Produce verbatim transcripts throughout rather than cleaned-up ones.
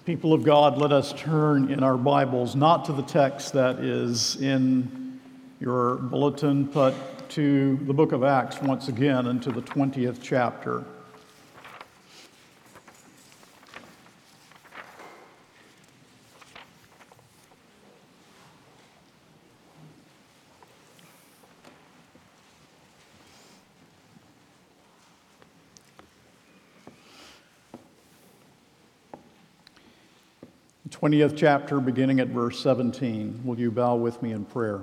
People of God, let us turn in our Bibles not to the text that is in your bulletin, but to the book of Acts once again, and to the twentieth chapter. twentieth chapter, beginning at verse seventeen. Will you bow with me in prayer?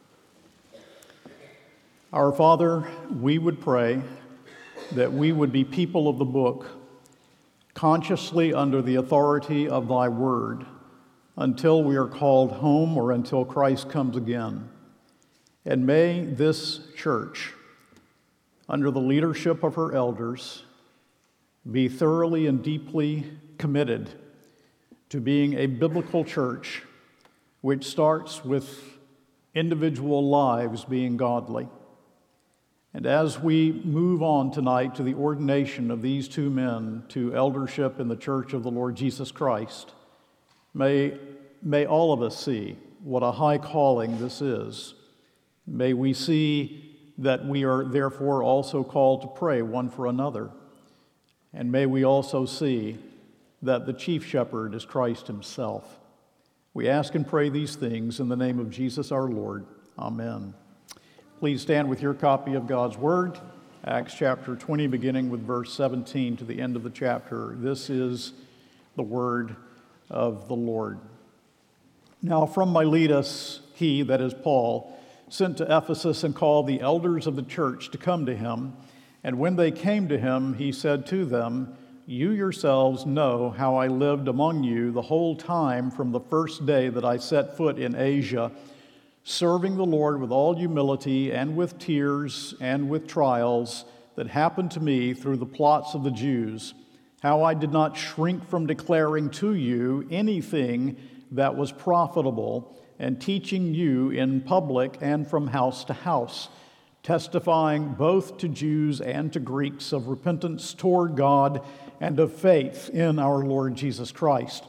Our Father, we would pray that we would be people of the book, consciously under the authority of thy word, until we are called home or until Christ comes again. And may this church, under the leadership of her elders, be thoroughly and deeply committed to being a biblical church which starts with individual lives being godly. And as we move on tonight to the ordination of these two men to eldership in the church of the Lord Jesus Christ, may, may all of us see what a high calling this is. May we see that we are therefore also called to pray one for another. And may we also see that the chief shepherd is Christ himself. We ask and pray these things in the name of Jesus our Lord. Amen. Please stand with your copy of God's Word, Acts chapter twenty, beginning with verse seventeen to the end of the chapter. This is the word of the Lord. Now from Miletus, he, that is Paul, sent to Ephesus and called the elders of the church to come to him. And when they came to him, he said to them, "You yourselves know how I lived among you the whole time from the first day that I set foot in Asia, serving the Lord with all humility and with tears and with trials that happened to me through the plots of the Jews, how I did not shrink from declaring to you anything that was profitable and teaching you in public and from house to house, testifying both to Jews and to Greeks of repentance toward God and of faith in our Lord Jesus Christ.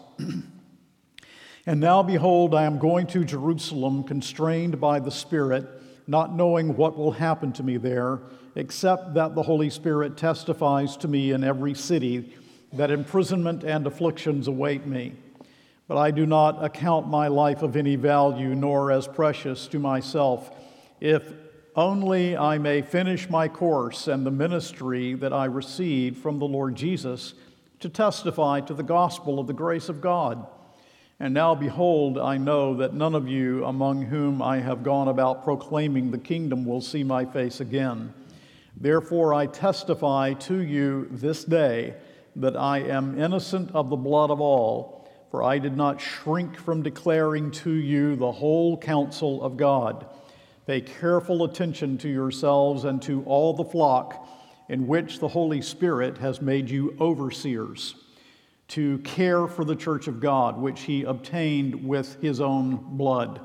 And now, behold, I am going to Jerusalem, constrained by the Spirit, not knowing what will happen to me there, except that the Holy Spirit testifies to me in every city that imprisonment and afflictions await me. But I do not account my life of any value, nor as precious to myself, if only I may finish my course and the ministry that I received from the Lord Jesus to testify to the gospel of the grace of God. And now, behold, I know that none of you among whom I have gone about proclaiming the kingdom will see my face again. Therefore, I testify to you this day that I am innocent of the blood of all, for I did not shrink from declaring to you the whole counsel of God. Pay careful attention to yourselves and to all the flock in which the Holy Spirit has made you overseers, to care for the church of God, which he obtained with his own blood.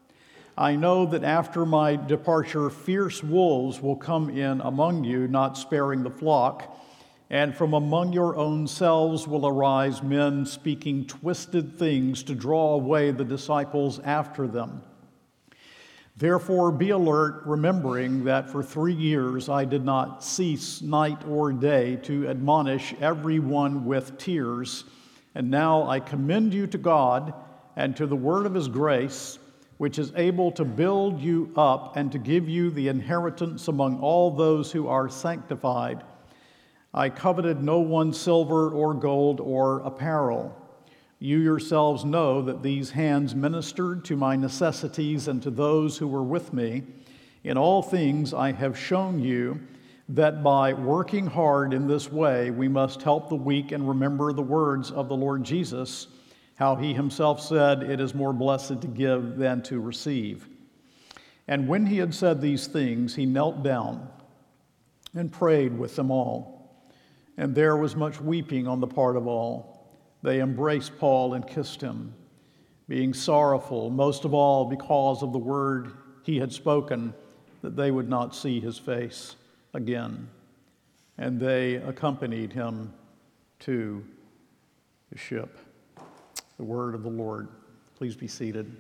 I know that after my departure, fierce wolves will come in among you, not sparing the flock, and from among your own selves will arise men speaking twisted things to draw away the disciples after them. Therefore, be alert, remembering that for three years I did not cease night or day to admonish everyone with tears. And now I commend you to God and to the word of his grace, which is able to build you up and to give you the inheritance among all those who are sanctified. I coveted no one's silver or gold or apparel. You yourselves know that these hands ministered to my necessities and to those who were with me. In all things I have shown you that by working hard in this way, we must help the weak and remember the words of the Lord Jesus, how he himself said, "It is more blessed to give than to receive." And when he had said these things, he knelt down and prayed with them all. And there was much weeping on the part of all. They embraced Paul and kissed him, being sorrowful, most of all because of the word he had spoken, that they would not see his face again. And they accompanied him to the ship. the word of the Lord. Please be seated.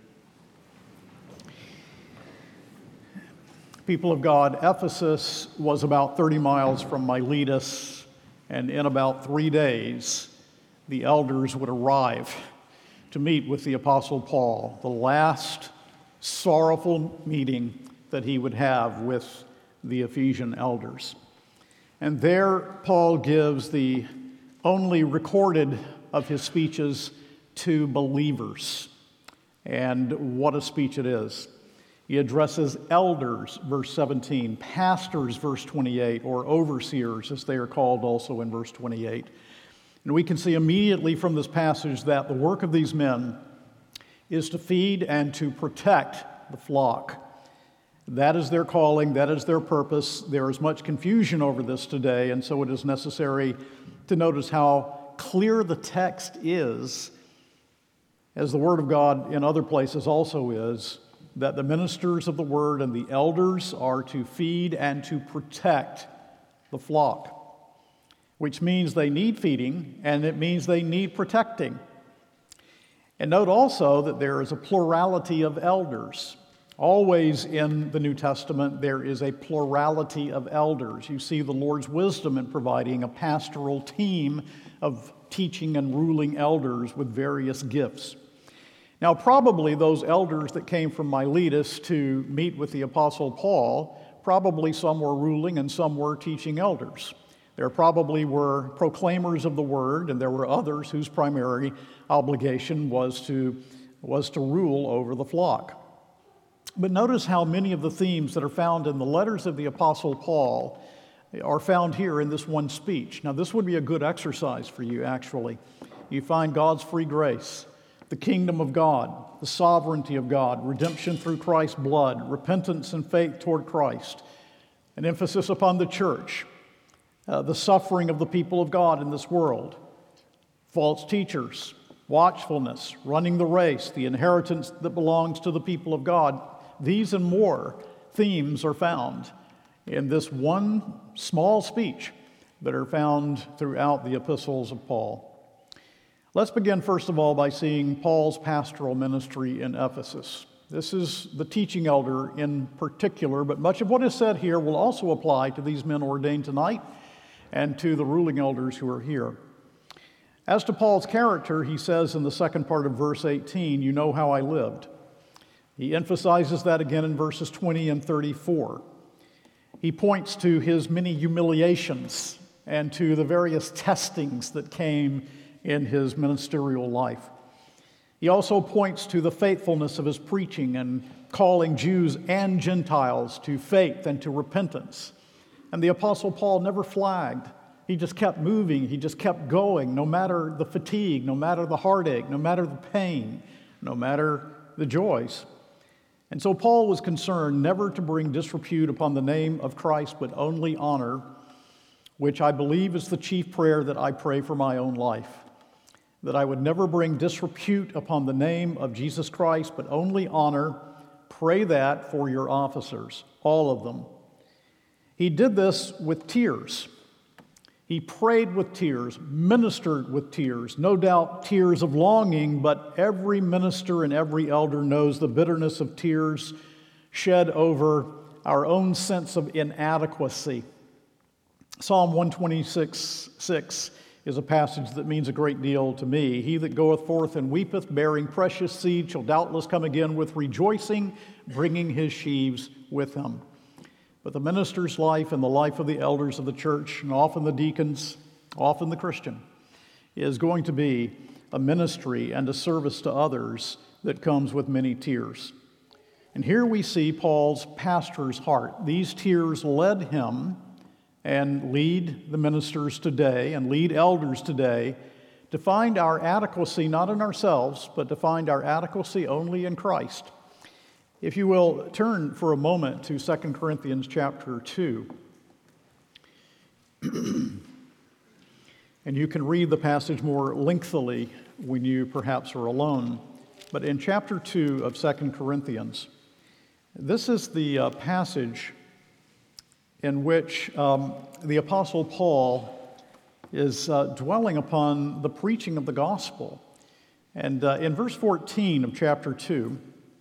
People of God, Ephesus was about thirty miles from Miletus, and in about three days, the elders would arrive to meet with the Apostle Paul, the last sorrowful meeting that he would have with the Ephesian elders. And there, Paul gives the only recorded of his speeches to believers. And what a speech it is. He addresses elders, verse seventeen, pastors, verse twenty-eight, or overseers, as they are called also in verse twenty-eight. And we can see immediately from this passage that the work of these men is to feed and to protect the flock. That is their calling, that is their purpose. There is much confusion over this today, and so it is necessary to notice how clear the text is, as the Word of God in other places also is, that the ministers of the Word and the elders are to feed and to protect the flock, which means they need feeding, and it means they need protecting. And note also that there is a plurality of elders. Always in the New Testament, there is a plurality of elders. You see the Lord's wisdom in providing a pastoral team of teaching and ruling elders with various gifts. Now, probably those elders that came from Miletus to meet with the Apostle Paul, probably some were ruling and some were teaching elders. There probably were proclaimers of the word, and there were others whose primary obligation was to, was to rule over the flock. But notice how many of the themes that are found in the letters of the Apostle Paul are found here in this one speech. Now, this would be a good exercise for you, actually. You find God's free grace, the kingdom of God, the sovereignty of God, redemption through Christ's blood, repentance and faith toward Christ, an emphasis upon the church, uh, the suffering of the people of God in this world, false teachers, watchfulness, running the race, the inheritance that belongs to the people of God. These and more themes are found in this one small speech that are found throughout the epistles of Paul. Let's begin, first of all, by seeing Paul's pastoral ministry in Ephesus. This is the teaching elder in particular, but much of what is said here will also apply to these men ordained tonight and to the ruling elders who are here. As to Paul's character, he says in the second part of verse eighteen, "You know how I lived." He emphasizes that again in verses twenty and thirty-four. He points to his many humiliations and to the various testings that came in his ministerial life. He also points to the faithfulness of his preaching and calling Jews and Gentiles to faith and to repentance. And the Apostle Paul never flagged. He just kept moving. He just kept going, no matter the fatigue, no matter the heartache, no matter the pain, no matter the joys. And so Paul was concerned never to bring disrepute upon the name of Christ, but only honor, which I believe is the chief prayer that I pray for my own life, that I would never bring disrepute upon the name of Jesus Christ, but only honor. Pray that for your officers, all of them. He did this with tears. He prayed with tears, ministered with tears, no doubt tears of longing, but every minister and every elder knows the bitterness of tears shed over our own sense of inadequacy. Psalm one twenty-six, six is a passage that means a great deal to me. "He that goeth forth and weepeth, bearing precious seed, shall doubtless come again with rejoicing, bringing his sheaves with him." But the minister's life and the life of the elders of the church, and often the deacons, often the Christian, is going to be a ministry and a service to others that comes with many tears. And here we see Paul's pastor's heart. These tears led him and lead the ministers today and lead elders today to find our adequacy not in ourselves, but to find our adequacy only in Christ. If you will, turn for a moment to Second Corinthians chapter two. And you can read the passage more lengthily when you perhaps are alone. But in chapter two of Second Corinthians, this is the uh, passage in which um, the Apostle Paul is uh, dwelling upon the preaching of the gospel. And uh, in verse fourteen of chapter two,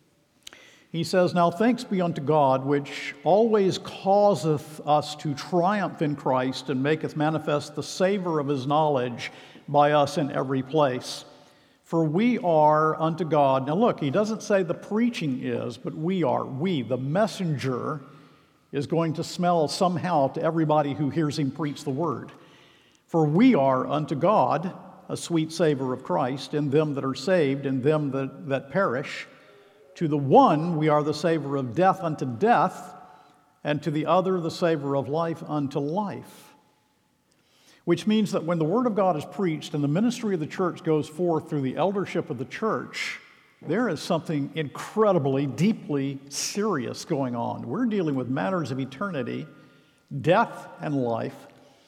he says, "Now thanks be unto God, which always causeth us to triumph in Christ, and maketh manifest the savor of his knowledge by us in every place. For we are unto God." Now look, he doesn't say the preaching is, but we are. We, the messenger, is going to smell somehow to everybody who hears him preach the word. "For we are unto God a sweet savor of Christ in them that are saved, and them that, that perish. To the one we are the savor of death unto death, and to the other the savor of life unto life." Which means that when the Word of God is preached and the ministry of the church goes forth through the eldership of the church, there is something incredibly, deeply serious going on. We're dealing with matters of eternity, death and life,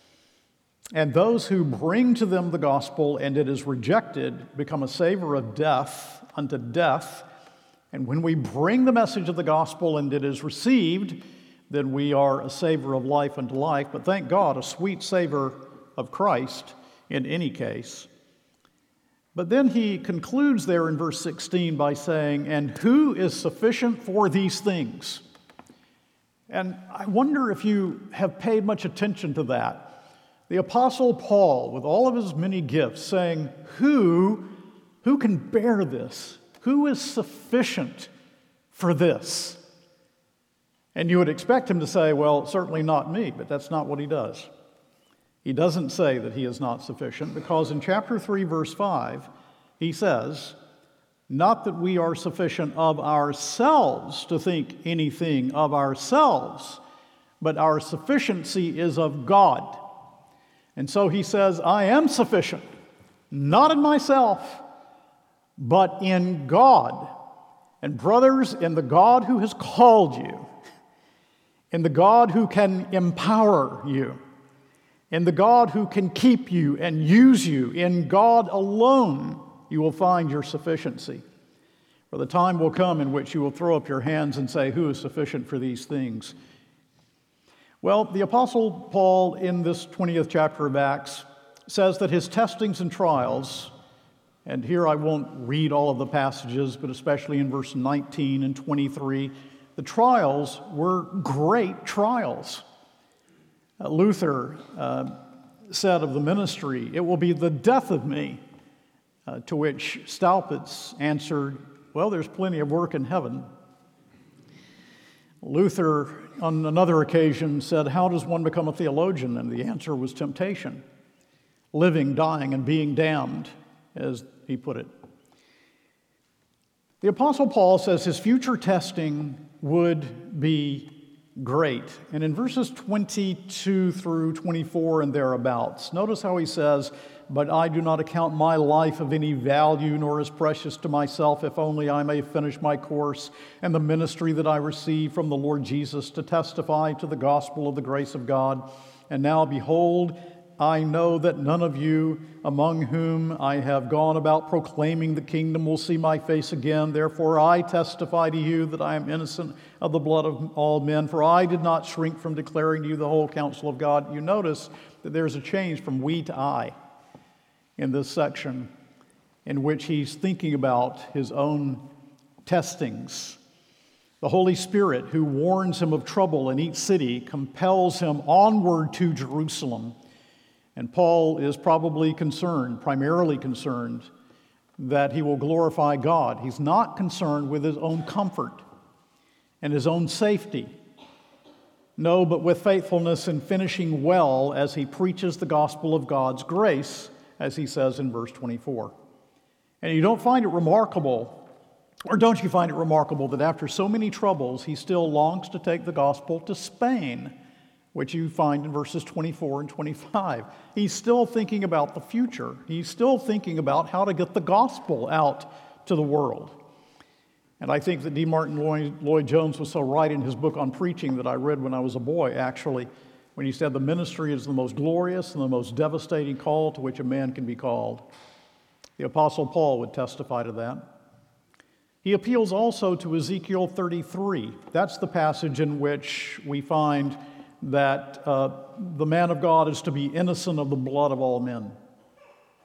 and those who bring to them the gospel and it is rejected become a savor of death unto death. And when we bring the message of the gospel and it is received, then we are a savor of life unto life. But thank God, a sweet savor of Christ in any case. But then he concludes there in verse sixteen by saying, "And who is sufficient for these things?" And I wonder if you have paid much attention to that. The Apostle Paul, with all of his many gifts, saying, who, who can bear this? Who is sufficient for this? And you would expect him to say, well, certainly not me, but that's not what he does. He doesn't say that he is not sufficient, because in chapter three, verse five, he says, "Not that we are sufficient of ourselves to think anything of ourselves, but our sufficiency is of God." And so he says, I am sufficient, not in myself, but in God. And brothers, in the God who has called you, in the God who can empower you, in the God who can keep you and use you, in God alone you will find your sufficiency. For the time will come in which you will throw up your hands and say, who is sufficient for these things? Well, the Apostle Paul in this twentieth chapter of Acts says that his testings and trials, and here I won't read all of the passages, but especially in verse nineteen and twenty-three, the trials were great trials. Uh, Luther uh, said of the ministry, "It will be the death of me," uh, to which Staupitz answered, "Well, there's plenty of work in heaven." Luther, on another occasion, said, "How does one become a theologian?" And the answer was temptation. Living, dying, and being damned, as he put it. The Apostle Paul says his future testing would be great. And in verses twenty-two through twenty-four and thereabouts, notice how he says, "But I do not account my life of any value, nor as precious to myself, if only I may finish my course and the ministry that I received from the Lord Jesus to testify to the gospel of the grace of God. And now, behold, I know that none of you among whom I have gone about proclaiming the kingdom will see my face again. Therefore I testify to you that I am innocent of the blood of all men, for I did not shrink from declaring to you the whole counsel of God." You notice that there's a change from we to I in this section, in which he's thinking about his own testings. The Holy Spirit, who warns him of trouble in each city, compels him onward to Jerusalem. And Paul is probably concerned, primarily concerned, that he will glorify God. He's not concerned with his own comfort and his own safety. No, but with faithfulness and finishing well as he preaches the gospel of God's grace, as he says in verse twenty-four. And you don't find it remarkable, or don't you find it remarkable that after so many troubles, he still longs to take the gospel to Spain, which you find in verses twenty-four and twenty-five. He's still thinking about the future. He's still thinking about how to get the gospel out to the world. And I think that D. Martin Lloyd-Jones was so right in his book on preaching that I read when I was a boy, actually, when he said the ministry is the most glorious and the most devastating call to which a man can be called. The Apostle Paul would testify to that. He appeals also to Ezekiel thirty-three. That's the passage in which we find that uh, the man of God is to be innocent of the blood of all men.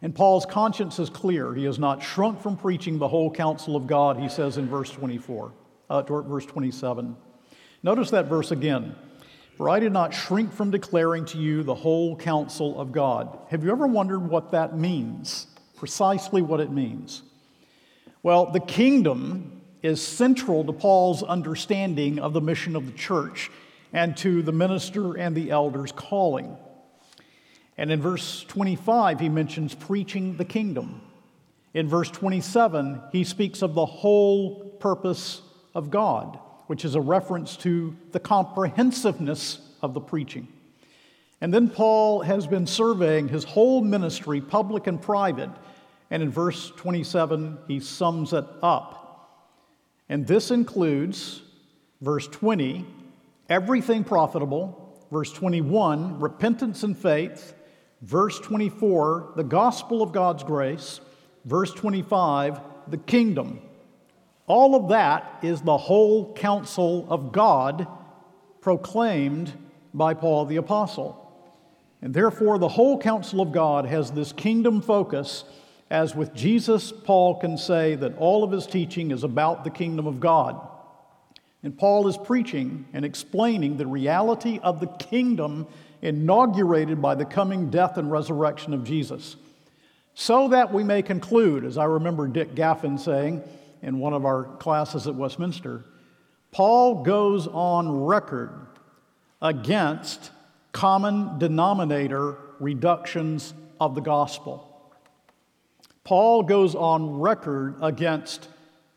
And Paul's conscience is clear. He has not shrunk from preaching the whole counsel of God, he says in verse twenty-four, uh, verse twenty-seven. Notice that verse again. For I did not shrink from declaring to you the whole counsel of God. Have you ever wondered what that means? Precisely what it means. Well, the kingdom is central to Paul's understanding of the mission of the church and to the minister and the elder's calling. And in verse twenty-five, he mentions preaching the kingdom. In verse twenty-seven, he speaks of the whole purpose of God, which is a reference to the comprehensiveness of the preaching. And then Paul has been surveying his whole ministry, public and private, and in verse twenty-seven, he sums it up. And this includes, verse twenty, everything profitable, verse twenty-one, repentance and faith, verse twenty-four, the gospel of God's grace, verse twenty-five, the kingdom. All of that is the whole counsel of God proclaimed by Paul the Apostle. And therefore, the whole counsel of God has this kingdom focus, as with Jesus, Paul can say that all of his teaching is about the kingdom of God. And Paul is preaching and explaining the reality of the kingdom inaugurated by the coming death and resurrection of Jesus. So that we may conclude, as I remember Dick Gaffin saying in one of our classes at Westminster, Paul goes on record against common denominator reductions of the gospel. Paul goes on record against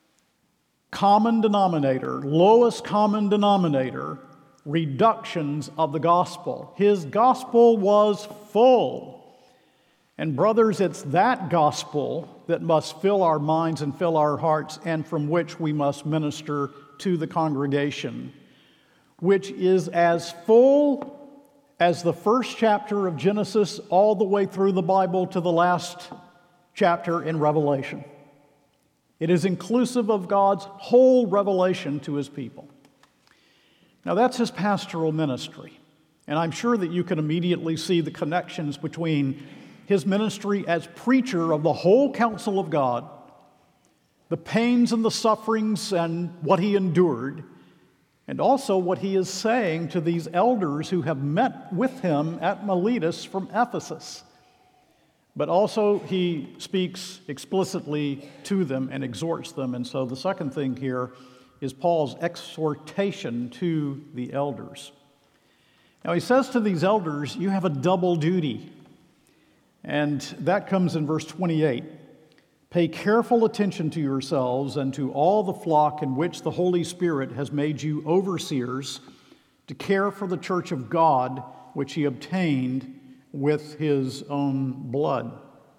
common denominator, lowest common denominator reductions of the gospel. His gospel was full. And brothers, it's that gospel that must fill our minds and fill our hearts, and from which we must minister to the congregation, which is as full as the first chapter of Genesis all the way through the Bible to the last chapter in Revelation. It is inclusive of God's whole revelation to his people. Now, that's his pastoral ministry, and I'm sure that you can immediately see the connections between his ministry as preacher of the whole counsel of God, the pains and the sufferings and what he endured, and also what he is saying to these elders who have met with him at Miletus from Ephesus. But also he speaks explicitly to them and exhorts them. And so the second thing here is Paul's exhortation to the elders. Now he says to these elders, you have a double duty. And that comes in verse twenty-eight. Pay careful attention to yourselves and to all the flock in which the Holy Spirit has made you overseers to care for the church of God, which he obtained with his own blood.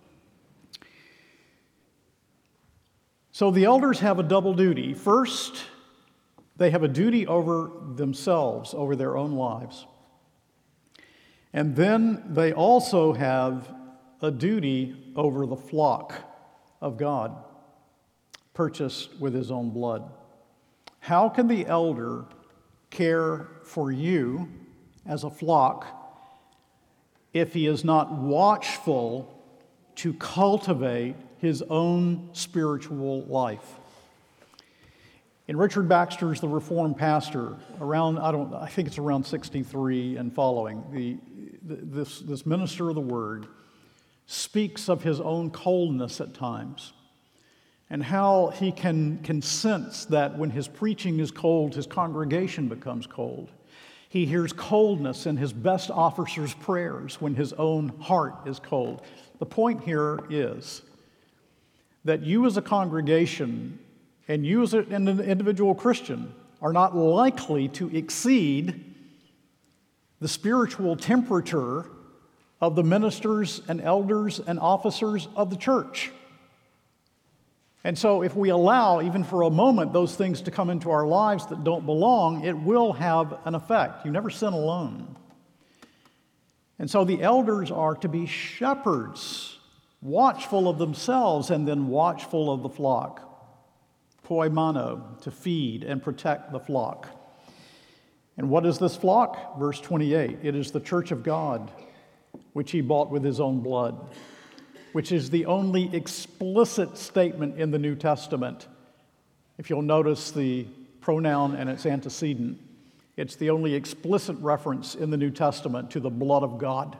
So the elders have a double duty. First, they have a duty over themselves, over their own lives. And then they also have a duty over the flock of God, purchased with his own blood. How can the elder care for you as a flock if he is not watchful to cultivate his own spiritual life? In Richard Baxter's The Reformed Pastor, around, I don't, I think it's around sixty-three and following, the, this, this minister of the Word speaks of his own coldness at times and how he can, can sense that when his preaching is cold, his congregation becomes cold. He hears coldness in his best officer's prayers when his own heart is cold. The point here is that you as a congregation and you as an individual Christian are not likely to exceed the spiritual temperature of the ministers and elders and officers of the church. And so if we allow, even for a moment, those things to come into our lives that don't belong, it will have an effect. You never sin alone. And so the elders are to be shepherds, watchful of themselves and then watchful of the flock. Poimano, to feed and protect the flock. And what is this flock? Verse twenty-eight, it is the church of God, which he bought with his own blood. which is the only explicit statement in the New Testament. If you'll notice the pronoun and its antecedent, it's the only explicit reference in the New Testament to the blood of God.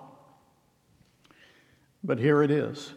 But here it is.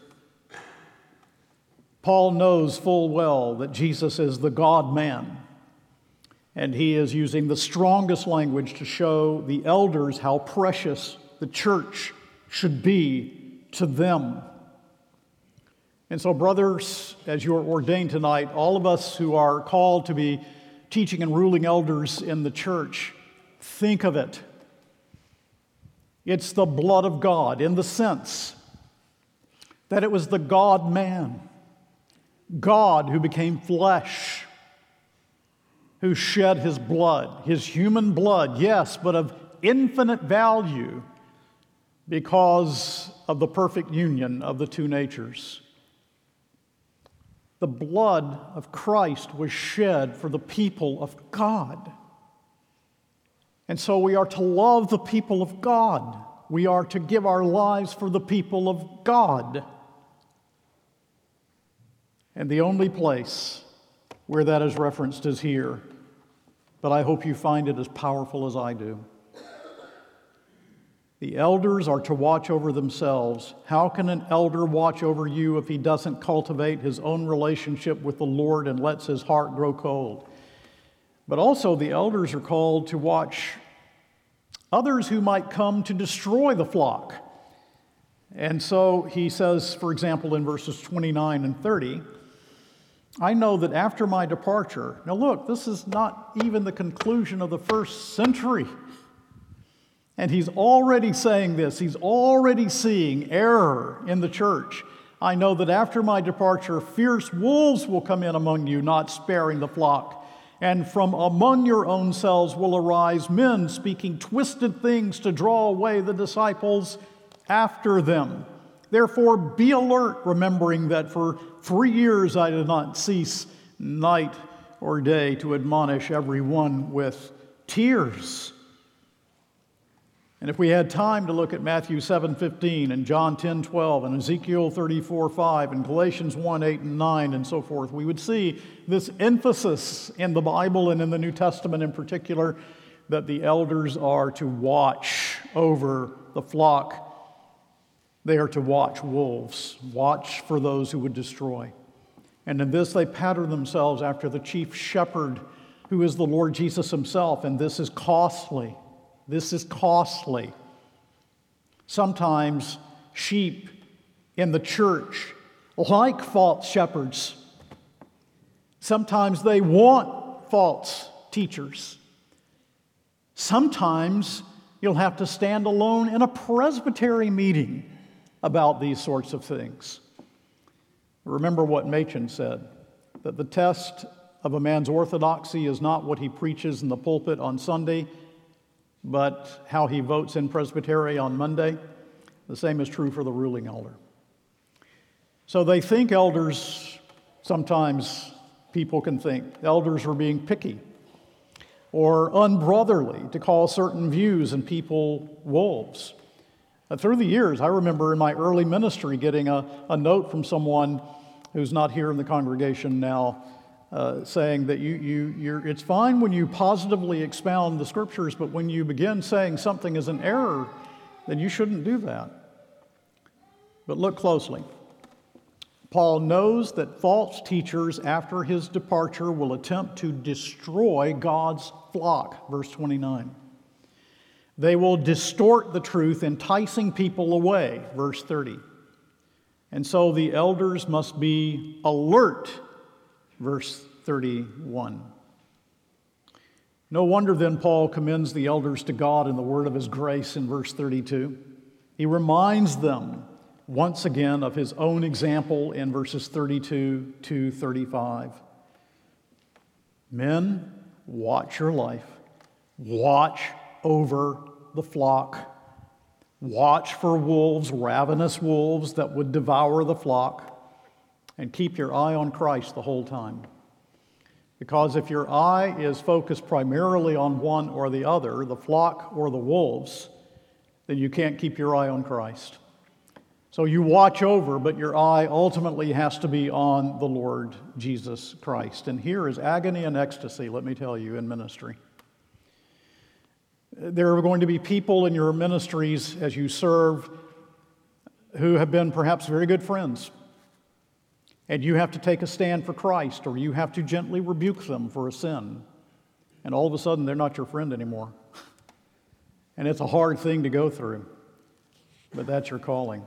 Paul knows full well that Jesus is the God-man, and he is using the strongest language to show the elders how precious the church should be to them. And so, brothers, as you are ordained tonight, all of us who are called to be teaching and ruling elders in the church, think of it. It's the blood of God in the sense that it was the God-man, God who became flesh, who shed his blood, his human blood, yes, but of infinite value because of the perfect union of the two natures. The blood of Christ was shed for the people of God. And so we are to love the people of God. We are to give our lives for the people of God. And the only place where that is referenced is here. But I hope you find it as powerful as I do. The elders are to watch over themselves. How can an elder watch over you if he doesn't cultivate his own relationship with the Lord and lets his heart grow cold? But also the elders are called to watch others who might come to destroy the flock. And so he says, for example, in verses twenty-nine and thirty, I know that after my departure, now look, this is not even the conclusion of the first century. And he's already saying this. He's already seeing error in the church. I know that after my departure, fierce wolves will come in among you, not sparing the flock. And from among your own selves will arise men speaking twisted things to draw away the disciples after them. Therefore, be alert, remembering that for three years I did not cease night or day to admonish everyone with tears. And if we had time to look at Matthew seven fifteen and John ten twelve and Ezekiel thirty-four five and Galatians one eight and nine and so forth, we would see this emphasis in the Bible and in the New Testament in particular that the elders are to watch over the flock. They are to watch wolves, watch for those who would destroy. And in this they pattern themselves after the chief shepherd, who is the Lord Jesus himself, and this is costly. This is costly. Sometimes sheep in the church like false shepherds. Sometimes they want false teachers. Sometimes you'll have to stand alone in a presbytery meeting about these sorts of things. Remember what Machen said, that the test of a man's orthodoxy is not what he preaches in the pulpit on Sunday, but how he votes in presbytery on Monday. The same is true for the ruling elder. So they think elders, sometimes people can think elders are being picky or unbrotherly to call certain views and people wolves. Uh, through the years, I remember in my early ministry getting a, a note from someone who's not here in the congregation now, Uh, saying that you, you, you're, it's fine when you positively expound the scriptures, but when you begin saying something is an error, then you shouldn't do that. But look closely. Paul knows that false teachers after his departure will attempt to destroy God's flock, verse twenty-nine. They will distort the truth, enticing people away, verse thirty. And so the elders must be alert, verse thirty-one. No wonder then Paul commends the elders to God in the word of his grace in verse thirty-two. He reminds them once again of his own example in verses thirty-two to thirty-five. Men, watch your life. Watch over the flock. Watch for wolves, ravenous wolves that would devour the flock. And keep your eye on Christ the whole time. Because if your eye is focused primarily on one or the other, the flock or the wolves, then you can't keep your eye on Christ. So you watch over, but your eye ultimately has to be on the Lord Jesus Christ. And here is agony and ecstasy, let me tell you, in ministry. There are going to be people in your ministries as you serve who have been perhaps very good friends. And you have to take a stand for Christ, or you have to gently rebuke them for a sin. And all of a sudden, they're not your friend anymore. And it's a hard thing to go through, but that's your calling.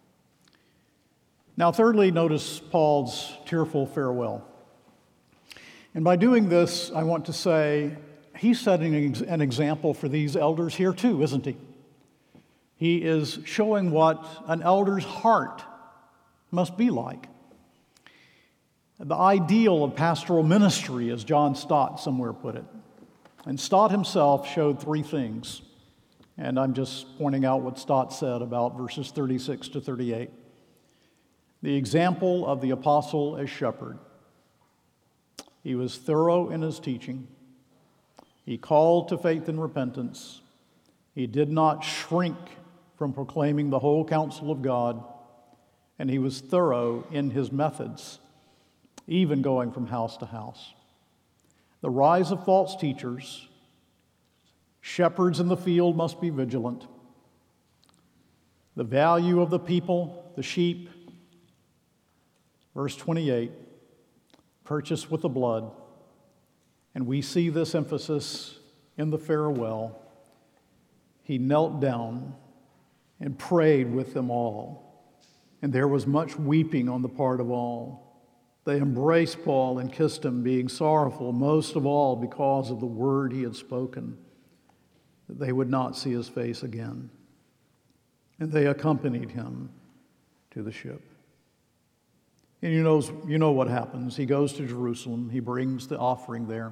Now, thirdly, notice Paul's tearful farewell. And by doing this, I want to say he's setting an example for these elders here too, isn't he? He is showing what an elder's heart must be like. The ideal of pastoral ministry, as John Stott somewhere put it. And Stott himself showed three things. And I'm just pointing out what Stott said about verses thirty-six to thirty-eight. The example of the apostle as shepherd. He was thorough in his teaching. He called to faith and repentance. He did not shrink from proclaiming the whole counsel of God. And he was thorough in his methods, even going from house to house. The rise of false teachers. Shepherds in the field must be vigilant. The value of the people, the sheep. Verse twenty-eight, purchased with the blood. And we see this emphasis in the farewell. He knelt down and prayed with them all. And there was much weeping on the part of all. They embraced Paul and kissed him, being sorrowful, most of all because of the word he had spoken, that they would not see his face again. And they accompanied him to the ship. And you know, you know what happens. He goes to Jerusalem. He brings the offering there.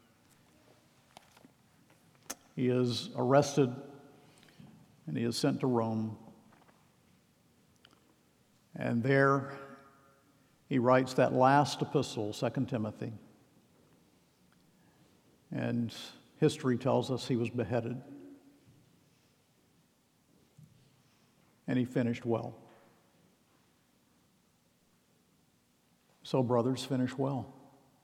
He is arrested, and he is sent to Rome. And there he writes that last epistle, Second Timothy. And history tells us he was beheaded. And he finished well. So, brothers, finish well.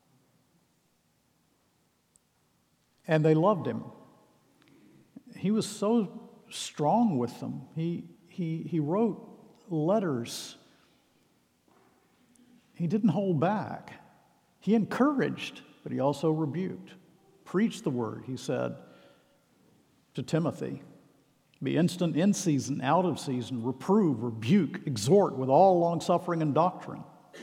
And they loved him. He was so strong with them. He, he, he wrote letters. He didn't hold back. He encouraged, but he also rebuked. Preach the word, he said to Timothy. Be instant in season, out of season, reprove, rebuke, exhort with all longsuffering and doctrine.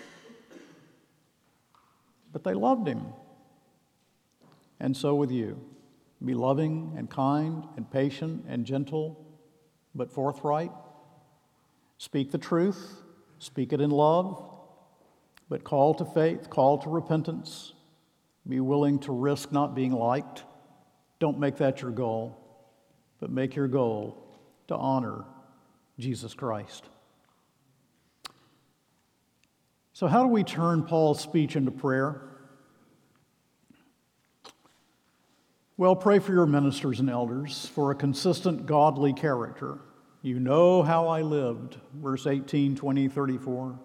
But they loved him. And so with you. Be loving and kind and patient and gentle, but forthright. Speak the truth. Speak it in love. But call to faith, call to repentance. Be willing to risk not being liked. Don't make that your goal, but make your goal to honor Jesus Christ. So how do we turn Paul's speech into prayer? Well, pray for your ministers and elders for a consistent godly character. You know how I lived, verse eighteen, twenty, thirty-four.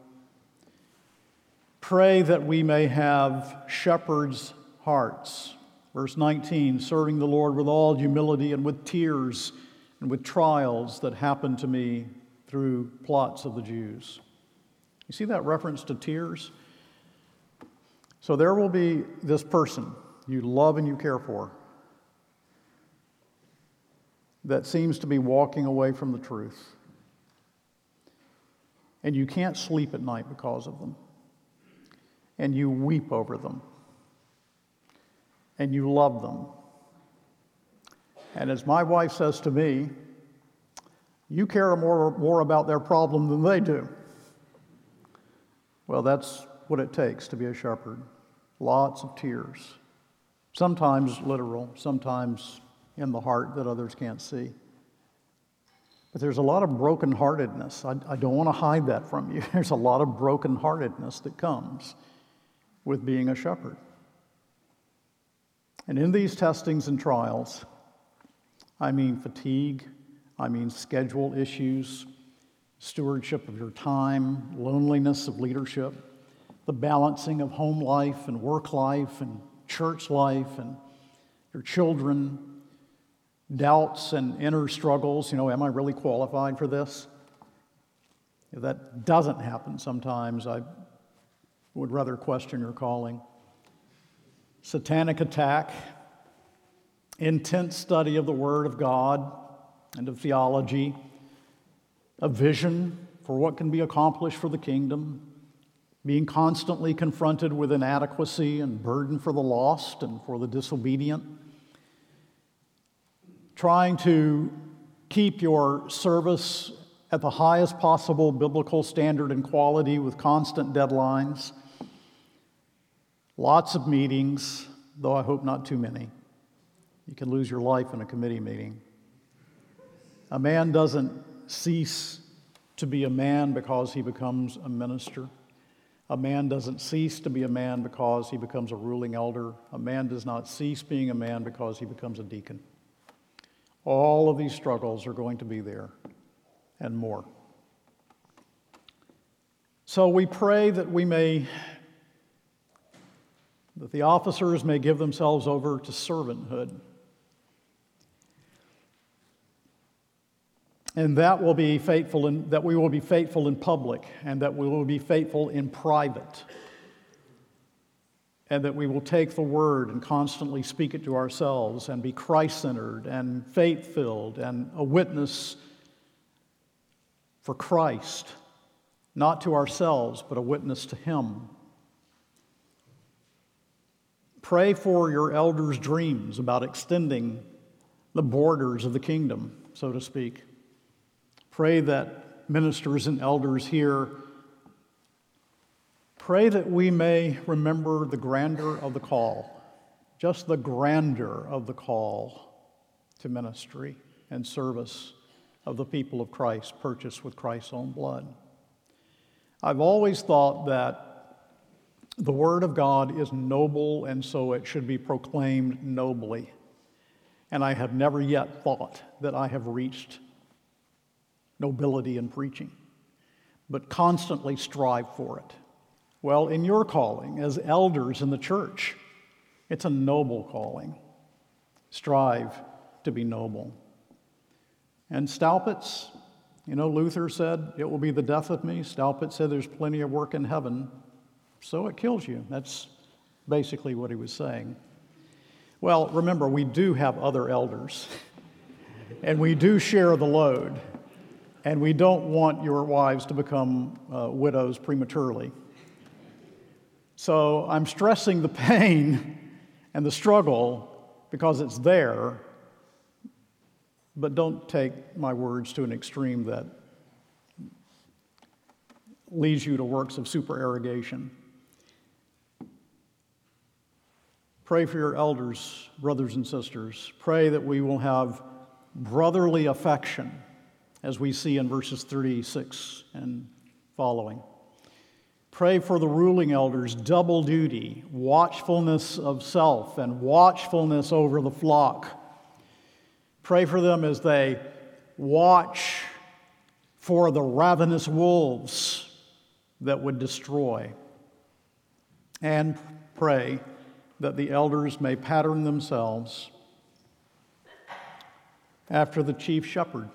Pray that we may have shepherds' hearts. Verse nineteen, serving the Lord with all humility and with tears and with trials that happened to me through plots of the Jews. You see that reference to tears? So there will be this person you love and you care for that seems to be walking away from the truth. And you can't sleep at night because of them. And you weep over them. And you love them. And as my wife says to me, you care more, more about their problem than they do. Well, that's what it takes to be a shepherd. Lots of tears. Sometimes literal, sometimes in the heart that others can't see. But there's a lot of brokenheartedness. I, I don't want to hide that from you. There's a lot of brokenheartedness that comes with being a shepherd. And in these testings and trials, I mean fatigue, I mean schedule issues, stewardship of your time, loneliness of leadership, the balancing of home life and work life and church life and your children, doubts and inner struggles. You know, am I really qualified for this? If that doesn't happen sometimes, I would rather question your calling. Satanic attack, intense study of the Word of God and of theology, a vision for what can be accomplished for the kingdom, being constantly confronted with inadequacy and burden for the lost and for the disobedient, trying to keep your service at the highest possible biblical standard and quality with constant deadlines, lots of meetings, though I hope not too many. You can lose your life in a committee meeting. A man doesn't cease to be a man because he becomes a minister. A man doesn't cease to be a man because he becomes a ruling elder. A man does not cease being a man because he becomes a deacon. All of these struggles are going to be there and more. So we pray that we may, that the officers may give themselves over to servanthood. And that will be faithful in, that we will be faithful in public, and that we will be faithful in private, and that we will take the word and constantly speak it to ourselves and be Christ-centered and faith-filled and a witness for Christ, not to ourselves, but a witness to Him. Pray for your elders' dreams about extending the borders of the kingdom, so to speak. Pray that ministers and elders here, pray that we may remember the grandeur of the call, just the grandeur of the call to ministry and service of the people of Christ, purchased with Christ's own blood. I've always thought that the Word of God is noble, and so it should be proclaimed nobly. And I have never yet thought that I have reached nobility in preaching, but constantly strive for it. Well, in your calling as elders in the church, it's a noble calling. Strive to be noble. And Staupitz, you know, Luther said, it will be the death of me. Staupitz said there's plenty of work in heaven, so it kills you. That's basically what he was saying. Well, remember, we do have other elders, and we do share the load. And we don't want your wives to become uh, widows prematurely. So I'm stressing the pain and the struggle because it's there, but don't take my words to an extreme that leads you to works of supererogation. Pray for your elders, brothers and sisters. Pray that we will have brotherly affection, as we see in verses thirty-six and following. Pray for the ruling elders' double duty, watchfulness of self and watchfulness over the flock. Pray for them as they watch for the ravenous wolves that would destroy. And pray that the elders may pattern themselves after the chief shepherd.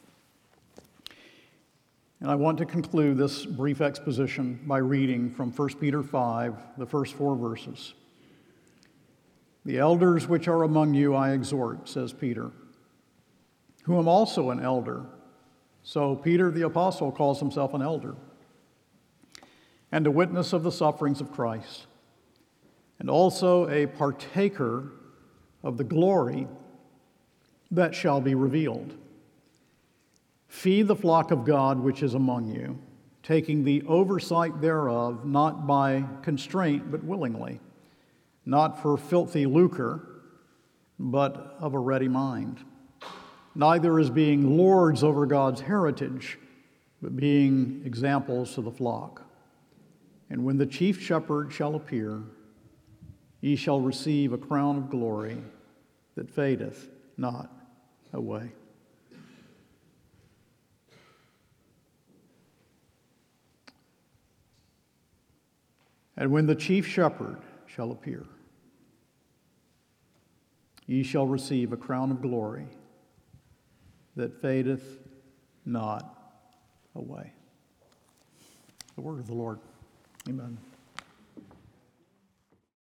And I want to conclude this brief exposition by reading from First Peter five, the first four verses. The elders which are among you I exhort, says Peter, who am also an elder. So Peter the apostle calls himself an elder, and a witness of the sufferings of Christ, and also a partaker of the glory that shall be revealed. Feed the flock of God which is among you, taking the oversight thereof, not by constraint, but willingly, not for filthy lucre, but of a ready mind, neither as being lords over God's heritage, but being examples to the flock. And when the chief shepherd shall appear, ye shall receive a crown of glory that fadeth not away. And when the chief shepherd shall appear, ye shall receive a crown of glory that fadeth not away. The word of the Lord. Amen.